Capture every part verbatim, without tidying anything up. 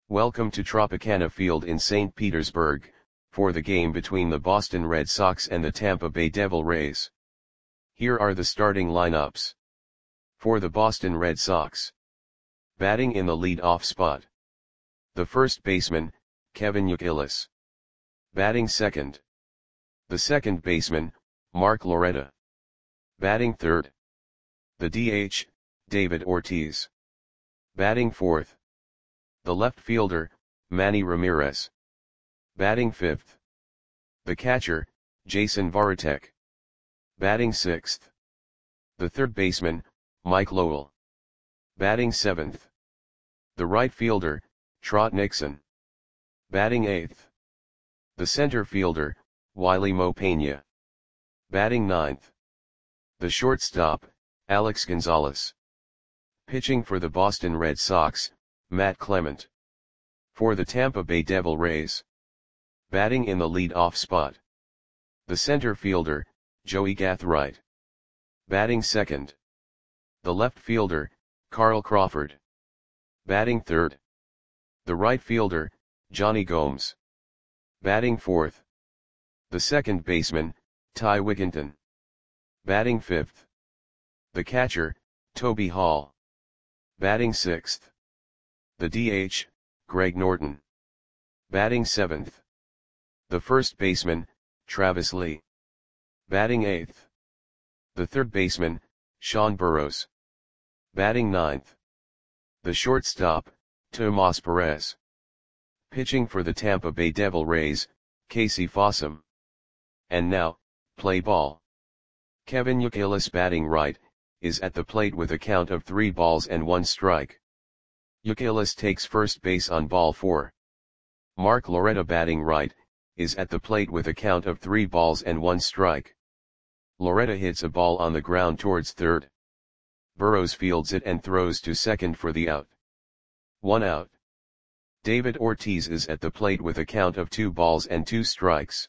Welcome to Tropicana Field in Saint Petersburg, for the game between the Boston Red Sox and the Tampa Bay Devil Rays. Here are the starting lineups. For the Boston Red Sox. Batting in the lead-off spot. The first baseman, Kevin Youkilis. Batting second. The second baseman, Mark Loretta. Batting third. The D H, David Ortiz. Batting fourth. The left fielder, Manny Ramirez. Batting fifth. The catcher, Jason Varitek. Batting sixth. The third baseman, Mike Lowell. Batting seventh. The right fielder, Trot Nixon. Batting eighth. The center fielder, Wiley Mo Peña. Batting ninth. The shortstop, Alex Gonzalez. Pitching for the Boston Red Sox, Matt Clement. For the Tampa Bay Devil Rays. Batting in the lead-off spot. The center fielder, Joey Gathright. Batting second. The left fielder, Carl Crawford. Batting third. The right fielder, Johnny Gomes. Batting fourth. The second baseman, Ty Wigginton. Batting fifth. The catcher, Toby Hall. Batting sixth. The D H, Greg Norton. Batting seventh. The first baseman, Travis Lee. Batting eighth. The third baseman, Sean Burrows. Batting ninth. The shortstop, Tomas Perez. Pitching for the Tampa Bay Devil Rays, Casey Fossum. And now, play ball. Kevin Youkilis batting right, is at the plate with a count of three balls and one strike. Youkilis takes first base on ball four. Mark Loretta batting right, is at the plate with a count of three balls and one strike. Loretta hits a ball on the ground towards third. Burrows fields it and throws to second for the out. One out. David Ortiz is at the plate with a count of two balls and two strikes.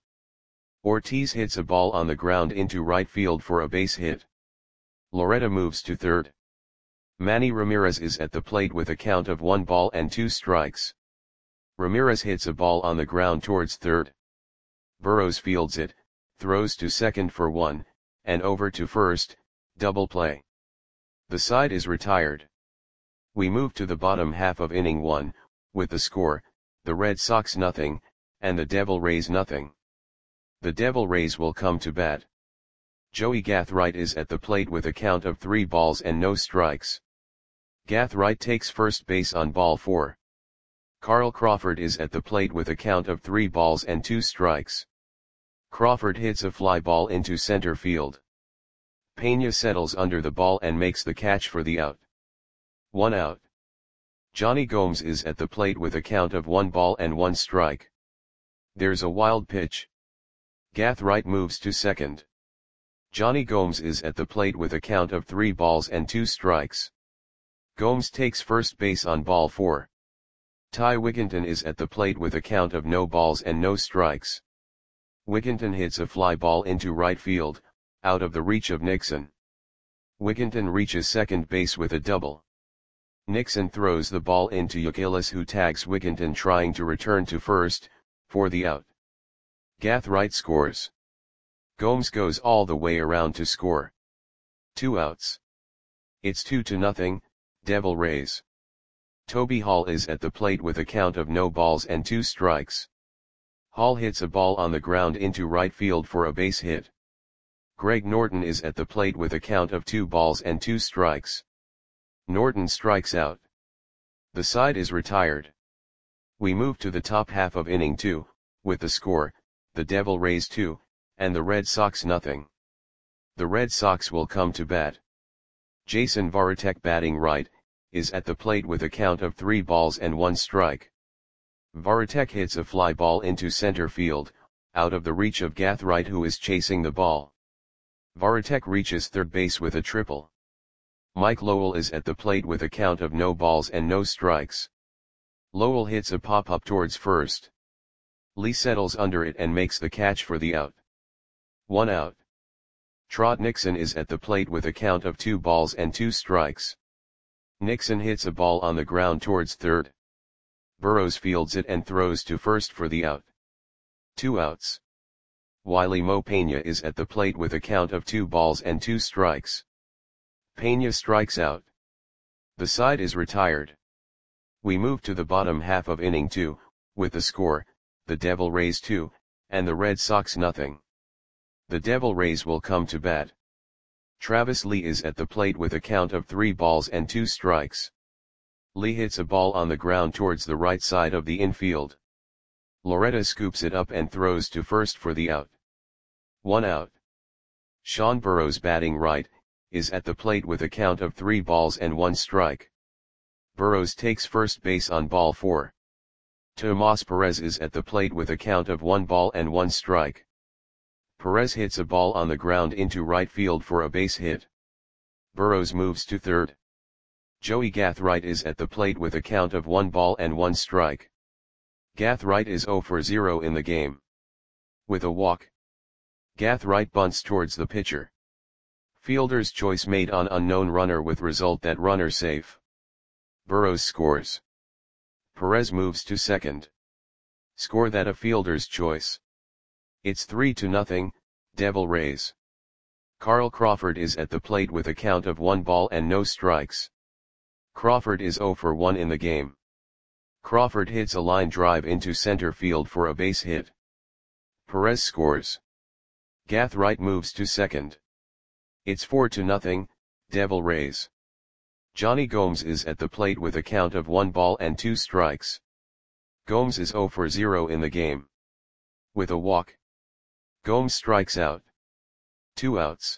Ortiz hits a ball on the ground into right field for a base hit. Loretta moves to third. Manny Ramirez is at the plate with a count of one ball and two strikes. Ramirez hits a ball on the ground towards third. Burrows fields it, throws to second for one, and over to first, double play. The side is retired. We move to the bottom half of inning one, with the score, the Red Sox nothing, and the Devil Rays nothing. The Devil Rays will come to bat. Joey Gathright is at the plate with a count of three balls and no strikes. Gathright takes first base on ball four. Carl Crawford is at the plate with a count of three balls and two strikes. Crawford hits a fly ball into center field. Peña settles under the ball and makes the catch for the out. One out. Johnny Gomes is at the plate with a count of one ball and one strike. There's a wild pitch. Gathright moves to second. Johnny Gomes is at the plate with a count of three balls and two strikes. Gomes takes first base on ball four. Ty Wigginton is at the plate with a count of no balls and no strikes. Wigginton hits a fly ball into right field, out of the reach of Nixon. Wigginton reaches second base with a double. Nixon throws the ball into Youkilis, who tags Wigginton trying to return to first, for the out. Gathright scores. Gomes goes all the way around to score. Two outs. It's two to nothing, Devil Rays. Toby Hall is at the plate with a count of no balls and two strikes. Hall hits a ball on the ground into right field for a base hit. Greg Norton is at the plate with a count of two balls and two strikes. Norton strikes out. The side is retired. We move to the top half of inning two, with the score, the Devil Rays two, and the Red Sox nothing. The Red Sox will come to bat. Jason Varitek batting right, is at the plate with a count of three balls and one strike. Varitek hits a fly ball into center field, out of the reach of Gathright, who is chasing the ball. Varitek reaches third base with a triple. Mike Lowell is at the plate with a count of no balls and no strikes. Lowell hits a pop-up towards first. Lee settles under it and makes the catch for the out. One out. Trot Nixon is at the plate with a count of two balls and two strikes. Nixon hits a ball on the ground towards third. Burrows fields it and throws to first for the out. Two outs. Wiley Mo Peña is at the plate with a count of two balls and two strikes. Peña strikes out. The side is retired. We move to the bottom half of inning two, with the score, the Devil Rays two, and the Red Sox nothing. The Devil Rays will come to bat. Travis Lee is at the plate with a count of three balls and two strikes. Lee hits a ball on the ground towards the right side of the infield. Loretta scoops it up and throws to first for the out. One out. Sean Burrows, batting right, is at the plate with a count of three balls and one strike. Burrows takes first base on ball four. Tomas Perez is at the plate with a count of one ball and one strike. Perez hits a ball on the ground into right field for a base hit. Burrows moves to third. Joey Gathright is at the plate with a count of one ball and one strike. Gathright is zero for zero in the game. With a walk, Gathright bunts towards the pitcher. Fielder's choice made on unknown runner with result that runner safe. Burrows scores. Perez moves to second. Score that a fielder's choice. It's three to nothing, Devil Rays. Carl Crawford is at the plate with a count of one ball and no strikes. Crawford is zero for one in the game. Crawford hits a line drive into center field for a base hit. Perez scores. Gathright moves to second. It's four to nothing, Devil Rays. Johnny Gomes is at the plate with a count of one ball and two strikes. Gomes is zero for zero in the game. With a walk, Gomes strikes out. Two outs.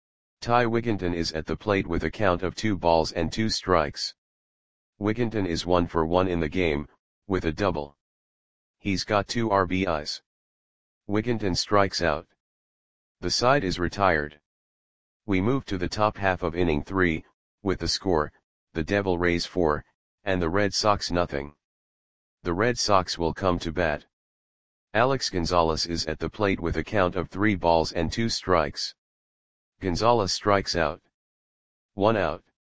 Ty Wigginton is at the plate with a count of two balls and two strikes. Wigginton is one for one in the game, with a double. He's got two R B Is. Wigginton strikes out. The side is retired. We move to the top half of inning three, with the score, the Devil Rays four, and the Red Sox nothing. The Red Sox will come to bat. Alex Gonzalez is at the plate with a count of three balls and two strikes. Gonzalez strikes out. One out.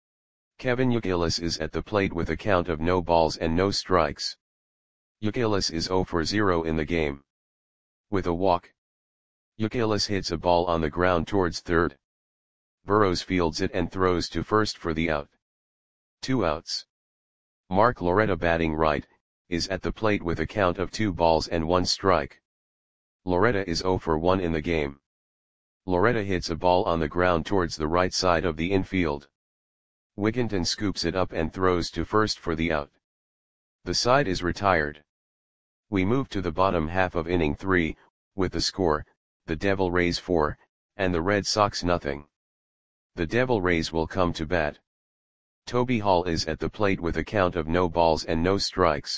Kevin Youkilis is at the plate with a count of no balls and no strikes. Youkilis is zero for zero in the game. With a walk, Youkilis hits a ball on the ground towards third. Burrows fields it and throws to first for the out. Two outs. Mark Loretta, batting right, is at the plate with a count of two balls and one strike. Loretta is zero for one in the game. Loretta hits a ball on the ground towards the right side of the infield. Wigginton scoops it up and throws to first for the out. The side is retired. We move to the bottom half of inning three, with the score, the Devil Rays four, and the Red Sox nothing. The Devil Rays will come to bat. Toby Hall is at the plate with a count of no balls and no strikes.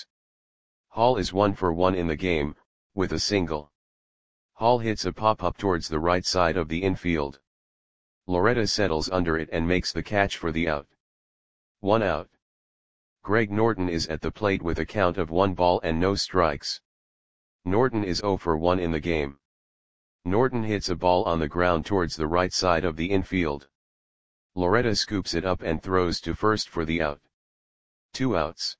Hall is one for one in the game, with a single. Hall hits a pop-up towards the right side of the infield. Loretta settles under it and makes the catch for the out. One out. Greg Norton is at the plate with a count of one ball and no strikes. Norton is zero for one in the game. Norton hits a ball on the ground towards the right side of the infield. Loretta scoops it up and throws to first for the out. Two outs.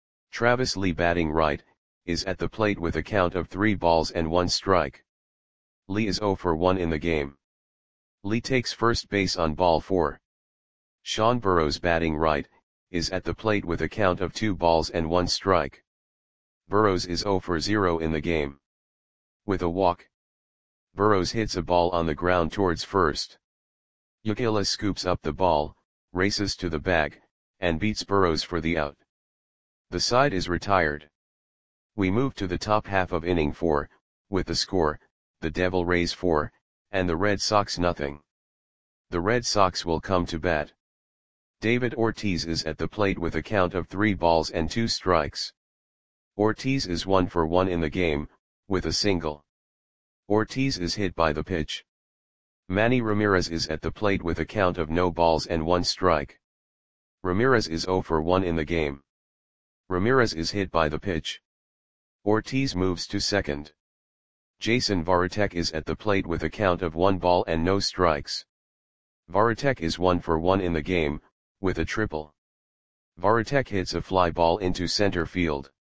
Travis Lee, batting right, is at the plate with a count of three balls and one strike. Lee is zero for one in the game. Lee takes first base on ball four. Sean Burrows, batting right, is at the plate with a count of two balls and one strike. Burrows is zero for zero in the game. With a walk, Burrows hits a ball on the ground towards first. Youkilis scoops up the ball, races to the bag, and beats Burrows for the out. The side is retired. We move to the top half of inning four, with the score, the Devil Rays four, and the Red Sox nothing. The Red Sox will come to bat. David Ortiz is at the plate with a count of three balls and two strikes. Ortiz is one for one in the game, with a single. Ortiz is hit by the pitch. Manny Ramirez is at the plate with a count of no balls and one strike. Ramirez is zero for one in the game. Ramirez is hit by the pitch. Ortiz moves to second. Jason Varitek is at the plate with a count of one ball and no strikes. Varitek is one for one in the game, with a triple. Varitek hits a fly ball into center field.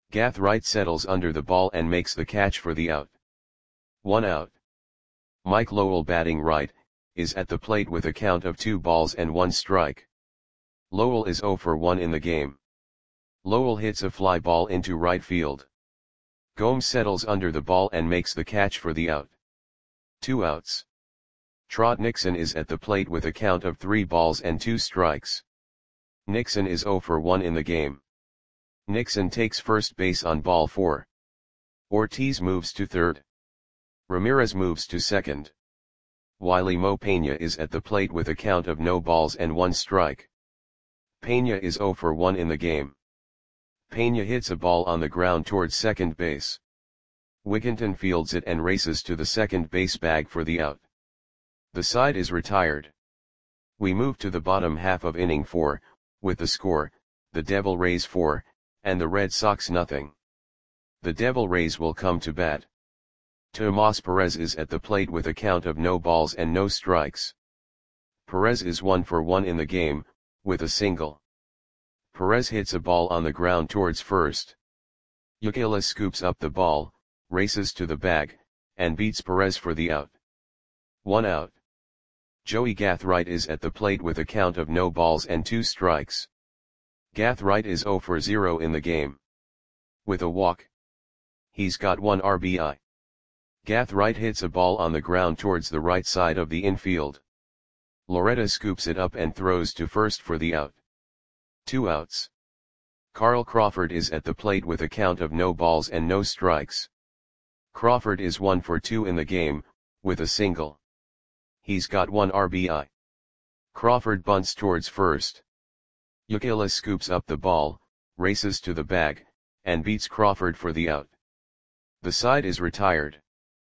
Gath Wright settles under the ball and makes the catch for the out. One out. Mike Lowell batting right, is at the plate with a count of two balls and one strike. Lowell is oh for one in the game. Lowell hits a fly ball into right field. Gomes settles under the ball and makes the catch for the out. Two outs. Trot Nixon is at the plate with a count of three balls and two strikes. Nixon is oh for one in the game. Nixon takes first base on ball four. Ortiz moves to third. Ramirez moves to second. Wiley Mo Peña is at the plate with a count of no balls and one strike. Peña is oh for one in the game. Peña hits a ball on the ground towards second base. Wigginton fields it and races to the second base bag for the out. The side is retired. We move to the bottom half of inning four, with the score, the Devil Rays four, and the Red Sox nothing. The Devil Rays will come to bat. Tomas Perez is at the plate with a count of no balls and no strikes. Perez is one for one in the game, with a single. Perez hits a ball on the ground towards first. Youkilis scoops up the ball, races to the bag, and beats Perez for the out. One out. Joey Gath Wright is at the plate with a count of no balls and two strikes. Gath Wright is oh for zero in the game. With a walk. He's got one R B I. Gath Wright hits a ball on the ground towards the right side of the infield. Loretta scoops it up and throws to first for the out. Two outs. Carl Crawford is at the plate with a count of no balls and no strikes. Crawford is one for two in the game, with a single. He's got one R B I. Crawford bunts towards first. Youkilis scoops up the ball, races to the bag, and beats Crawford for the out. The side is retired.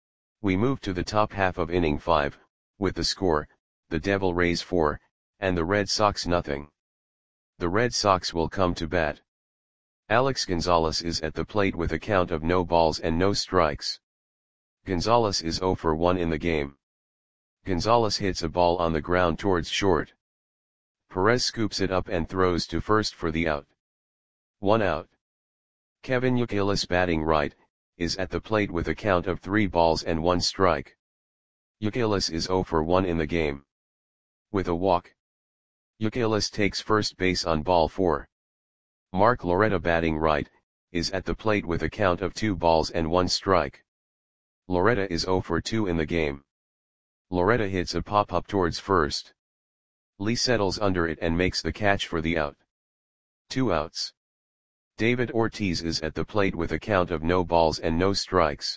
We move to the top half of inning five, with the score, the Devil Rays four, and the Red Sox nothing. The Red Sox will come to bat. Alex Gonzalez is at the plate with a count of no balls and no strikes. Gonzalez is oh for one in the game. Gonzalez hits a ball on the ground towards short. Perez scoops it up and throws to first for the out. One out. Kevin Youkilis batting right, is at the plate with a count of three balls and one strike. Youkilis is oh for one in the game. With a walk. Youkilis takes first base on ball four. Mark Loretta batting right, is at the plate with a count of two balls and one strike. Loretta is oh for two in the game. Loretta hits a pop-up towards first. Lee settles under it and makes the catch for the out. Two outs. David Ortiz is at the plate with a count of no balls and no strikes.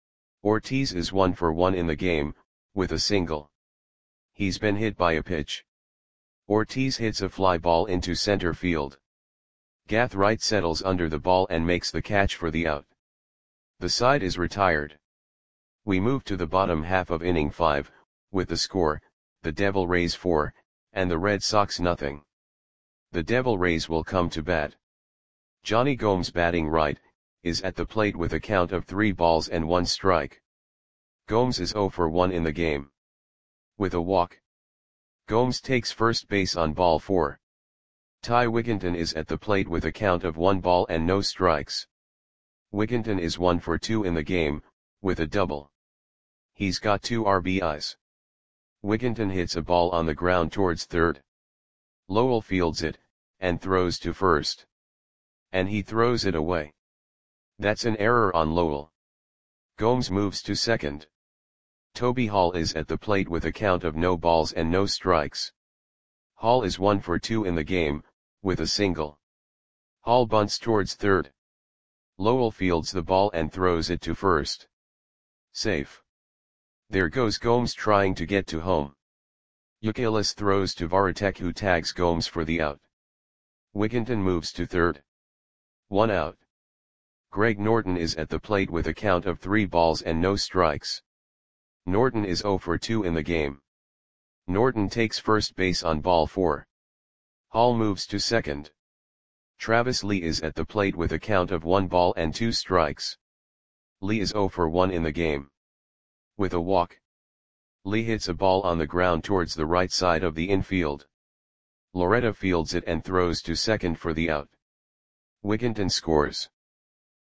Ortiz is one for one in the game, with a single. He's been hit by a pitch. Ortiz hits a fly ball into center field. Gath Wright settles under the ball and makes the catch for the out. The side is retired. We move to the bottom half of inning five, with the score, the Devil Rays four, and the Red Sox nothing. The Devil Rays will come to bat. Johnny Gomes batting right, is at the plate with a count of three balls and one strike. Gomes is oh for one in the game. With a walk. Gomes takes first base on ball four. Ty Wigginton is at the plate with a count of one ball and no strikes. Wigginton is one for two in the game, with a double. He's got two R B Is. Wigginton hits a ball on the ground towards third. Lowell fields it, and throws to first. And he throws it away. That's an error on Lowell. Gomes moves to second. Toby Hall is at the plate with a count of no balls and no strikes. Hall is one for two in the game, with a single. Hall bunts towards third. Lowell fields the ball and throws it to first. Safe. There goes Gomes trying to get to home. Youkilis throws to Varitek, who tags Gomes for the out. Wigginton moves to third. One out. Greg Norton is at the plate with a count of three balls and no strikes. Norton is oh for two in the game. Norton takes first base on ball four. Hall moves to second. Travis Lee is at the plate with a count of one ball and two strikes. Lee is oh for one in the game. With a walk. Lee hits a ball on the ground towards the right side of the infield. Loretta fields it and throws to second for the out. Wigginton scores.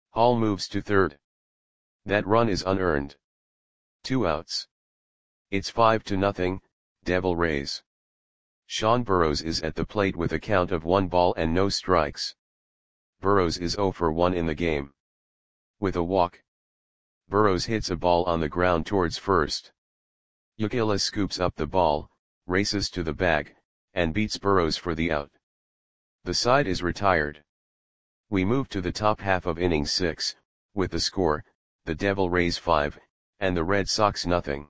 Hall moves to third. That run is unearned. Two outs. It's five to nothing, Devil Rays. Sean Burrows is at the plate with a count of one ball and no strikes. Burrows is oh for one in the game. With a walk. Burrows hits a ball on the ground towards first. Youkilis scoops up the ball, races to the bag, and beats Burrows for the out. The side is retired. We move to the top half of inning six, with the score, the Devil Rays five, and the Red Sox nothing.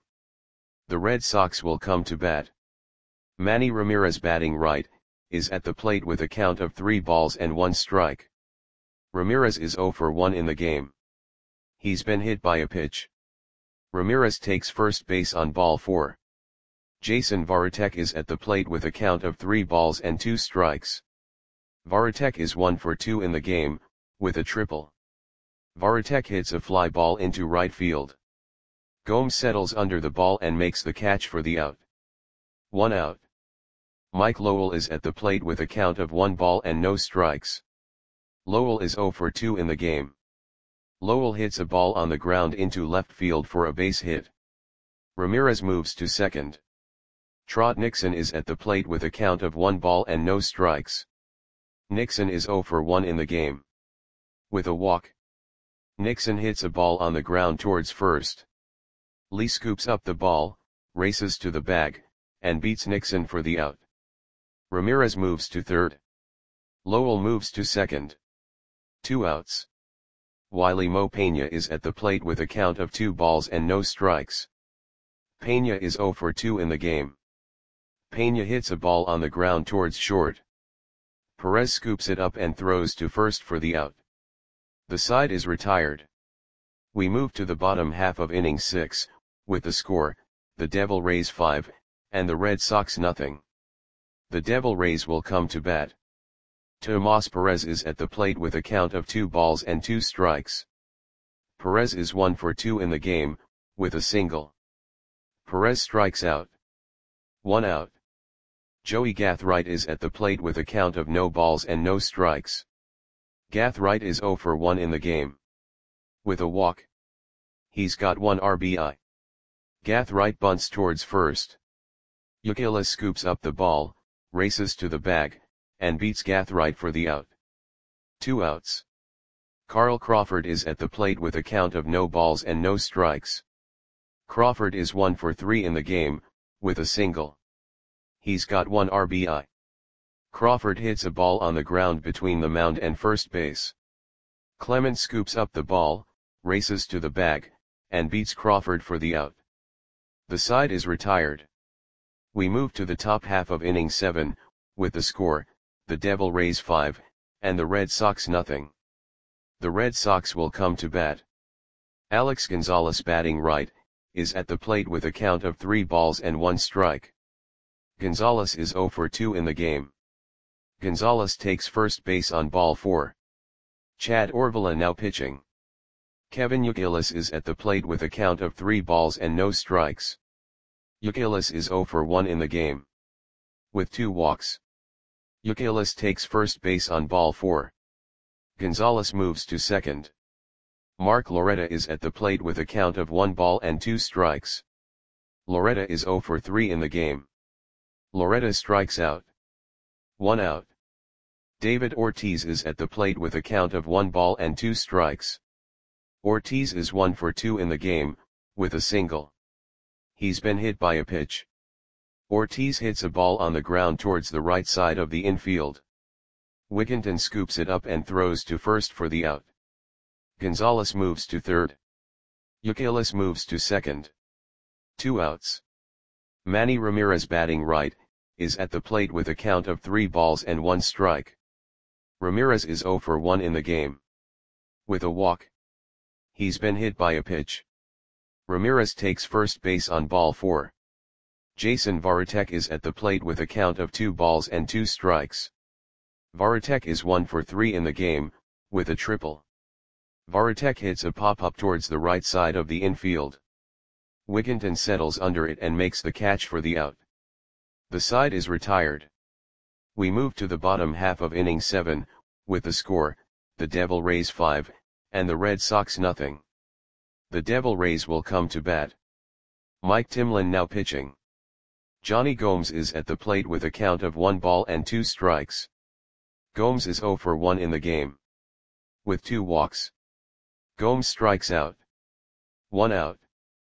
The Red Sox will come to bat. Manny Ramirez, batting right, is at the plate with a count of three balls and one strike. Ramirez is oh for one in the game. He's been hit by a pitch. Ramirez takes first base on ball four. Jason Varitek is at the plate with a count of three balls and two strikes. Varitek is one for two in the game, with a triple. Varitek hits a fly ball into right field. Gomes settles under the ball and makes the catch for the out. One out. Mike Lowell is at the plate with a count of one ball and no strikes. Lowell is oh for two in the game. Lowell hits a ball on the ground into left field for a base hit. Ramirez moves to second. Trot Nixon is at the plate with a count of one ball and no strikes. Nixon is oh for one in the game. With a walk. Nixon hits a ball on the ground towards first. Lee scoops up the ball, races to the bag, and beats Nixon for the out. Ramirez moves to third. Lowell moves to second. Two outs. Wiley Mo Pena is at the plate with a count of two balls and no strikes. Pena is oh for two in the game. Pena hits a ball on the ground towards short. Perez scoops it up and throws to first for the out. The side is retired. We move to the bottom half of inning six, with the score, the Devil Rays five, and the Red Sox nothing. The Devil Rays will come to bat. Tomas Perez is at the plate with a count of two balls and two strikes. Perez is one for two in the game, with a single. Perez strikes out. One out. Joey Gathright is at the plate with a count of no balls and no strikes. Gathright is oh for one in the game. With a walk. He's got one R B I. Gathright bunts towards first. Youkilis scoops up the ball, races to the bag, and beats Gathright for the out. Two outs. Carl Crawford is at the plate with a count of no balls and no strikes. Crawford is one for three in the game, with a single. He's got one R B I. Crawford hits a ball on the ground between the mound and first base. Clement scoops up the ball, races to the bag, and beats Crawford for the out. The side is retired. We move to the top half of inning seven, with the score, the Devil Rays five, and the Red Sox nothing. The Red Sox will come to bat. Alex Gonzalez, batting right, is at the plate with a count of three balls and one strike. Gonzalez is oh for two in the game. Gonzalez takes first base on ball four. Chad Orvilla now pitching. Kevin Youkilis is at the plate with a count of three balls and no strikes. Youkilis is oh for one in the game. With two walks. Youkilis takes first base on ball four. Gonzalez moves to second. Mark Loretta is at the plate with a count of one ball and two strikes. Loretta is oh for three in the game. Loretta strikes out. One out. David Ortiz is at the plate with a count of one ball and two strikes. Ortiz is one for two in the game, with a single. He's been hit by a pitch. Ortiz hits a ball on the ground towards the right side of the infield. Wigginton scoops it up and throws to first for the out. Gonzalez moves to third. Youkilis moves to second. Two outs. Manny Ramirez, batting right, is at the plate with a count of three balls and one strike. Ramirez is oh for one in the game. With a walk. He's been hit by a pitch. Ramirez takes first base on ball four. Jason Varitek is at the plate with a count of two balls and two strikes. Varitek is one for three in the game, with a triple. Varitek hits a pop-up towards the right side of the infield. Wigginton settles under it and makes the catch for the out. The side is retired. We move to the bottom half of inning seven, with the score, the Devil Rays five, and the Red Sox nothing. The Devil Rays will come to bat. Mike Timlin now pitching. Johnny Gomes is at the plate with a count of one ball and two strikes. Gomes is zero for one in the game. With two walks. Gomes strikes out. One out.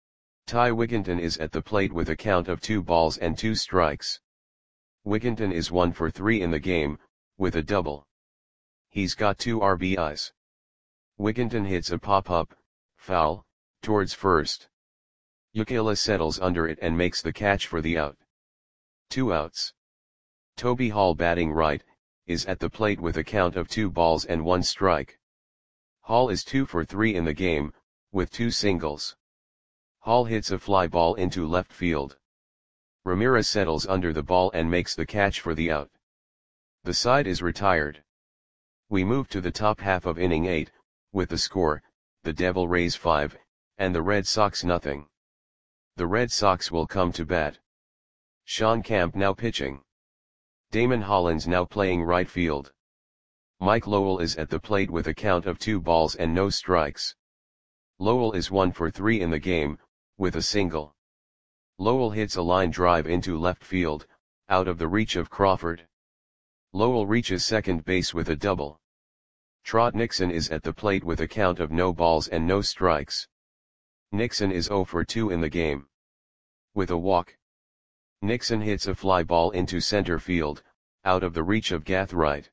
Ty Wigginton is at the plate with a count of two balls and two strikes. Wigginton is one for three in the game, with a double. He's got two R B Is. Wigginton hits a pop-up, foul, towards first. Youkilis settles under it and makes the catch for the out. Two outs. Toby Hall batting right, is at the plate with a count of two balls and one strike. Hall is two for three in the game, with two singles. Hall hits a fly ball into left field. Ramirez settles under the ball and makes the catch for the out. The side is retired. We move to the top half of inning eight, with the score, the Devil Rays five, and the Red Sox nothing. The Red Sox will come to bat. Sean Camp now pitching. Damon Hollins now playing right field. Mike Lowell is at the plate with a count of two balls and no strikes. Lowell is one for three in the game, with a single. Lowell hits a line drive into left field, out of the reach of Crawford. Lowell reaches second base with a double. Trot Nixon is at the plate with a count of no balls and no strikes. Nixon is zero for two in the game. With a walk. Nixon hits a fly ball into center field, out of the reach of Gathright.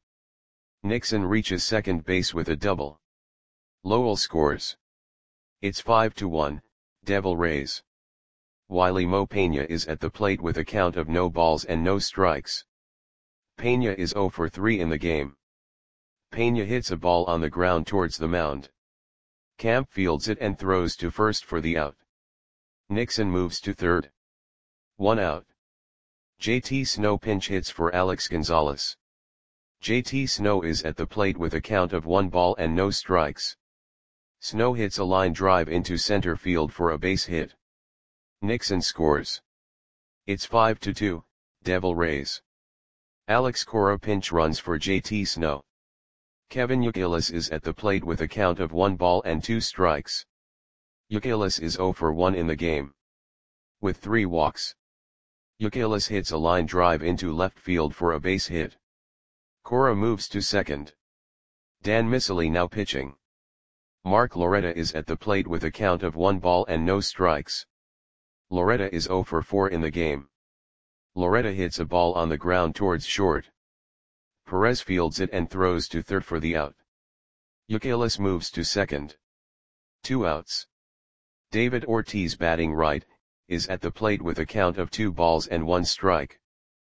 Nixon reaches second base with a double. Lowell scores. It's five to one, Devil Rays. Wiley Mo Pena is at the plate with a count of no balls and no strikes. Pena is zero for three in the game. Pena hits a ball on the ground towards the mound. Camp fields it and throws to first for the out. Nixon moves to third. One out. J T Snow pinch hits for Alex Gonzalez. J T Snow is at the plate with a count of one ball and no strikes. Snow hits a line drive into center field for a base hit. Nixon scores. It's five to two, Devil Rays. Alex Cora pinch runs for J T Snow. Kevin Youkilis is at the plate with a count of one ball and two strikes. Youkilis is zero for one in the game. With three walks. Youkilis hits a line drive into left field for a base hit. Cora moves to second. Dan Miceli now pitching. Mark Loretta is at the plate with a count of one ball and no strikes. Loretta is zero for four in the game. Loretta hits a ball on the ground towards short. Perez fields it and throws to third for the out. Youkilis moves to second. Two outs. David Ortiz batting right, is at the plate with a count of two balls and one strike.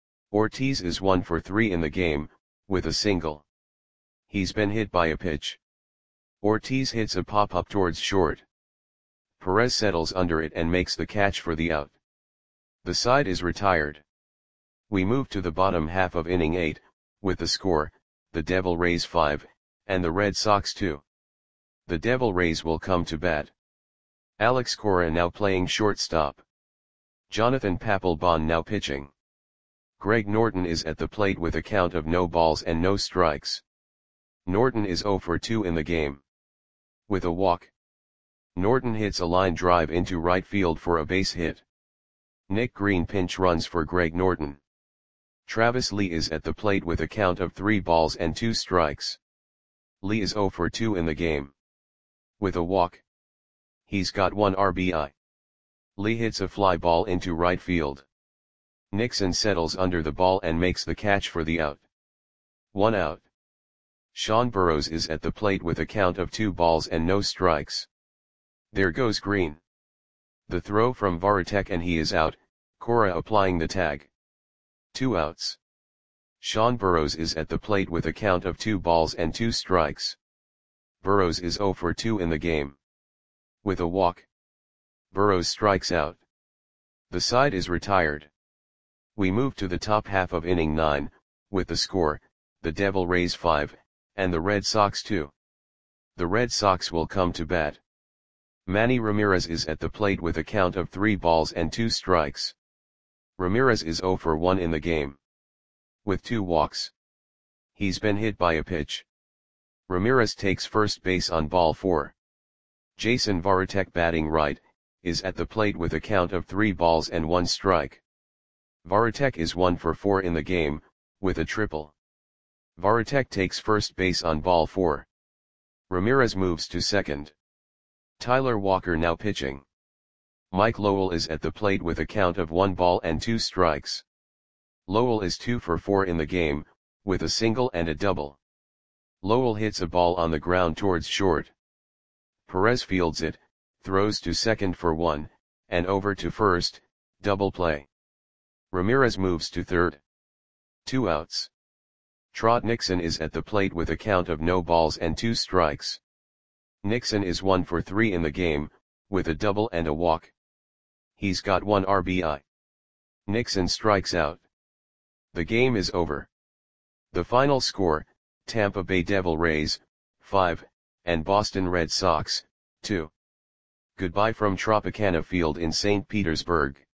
Ortiz is one for three in the game, with a single. He's been hit by a pitch. Ortiz hits a pop-up towards short. Perez settles under it and makes the catch for the out. The side is retired. We move to the bottom half of inning eight, with the score, the Devil Rays five, and the Red Sox two. The Devil Rays will come to bat. Alex Cora now playing shortstop. Jonathan Papelbon now pitching. Greg Norton is at the plate with a count of no balls and no strikes. Norton is zero for two in the game. With a walk. Norton hits a line drive into right field for a base hit. Nick Green pinch runs for Greg Norton. Travis Lee is at the plate with a count of three balls and two strikes. Lee is zero for two in the game. With a walk. He's got one R B I. Lee hits a fly ball into right field. Nixon settles under the ball and makes the catch for the out. One out. Sean Burrows is at the plate with a count of two balls and no strikes. There goes Green. The throw from Varitek and he is out, Cora applying the tag. Two outs. Sean Burrows is at the plate with a count of two balls and two strikes. Burrows is zero for two in the game. With a walk. Burrows strikes out. The side is retired. We move to the top half of inning nine, with the score, the Devil Rays five, and the Red Sox two. The Red Sox will come to bat. Manny Ramirez is at the plate with a count of three balls and two strikes. Ramirez is zero for one in the game. With two walks. He's been hit by a pitch. Ramirez takes first base on ball four. Jason Varitek, batting right, is at the plate with a count of three balls and one strike. Varitek is one for four in the game, with a triple. Varitek takes first base on ball four. Ramirez moves to second. Tyler Walker now pitching. Mike Lowell is at the plate with a count of one ball and two strikes. Lowell is two for four in the game, with a single and a double. Lowell hits a ball on the ground towards short. Perez fields it, throws to second for one, and over to first, double play. Ramirez moves to third. Two outs. Trot Nixon is at the plate with a count of no balls and two strikes. Nixon is one for three in the game, with a double and a walk. He's got one R B I. Nixon strikes out. The game is over. The final score, Tampa Bay Devil Rays, five, and Boston Red Sox, two. Goodbye from Tropicana Field in Saint Petersburg.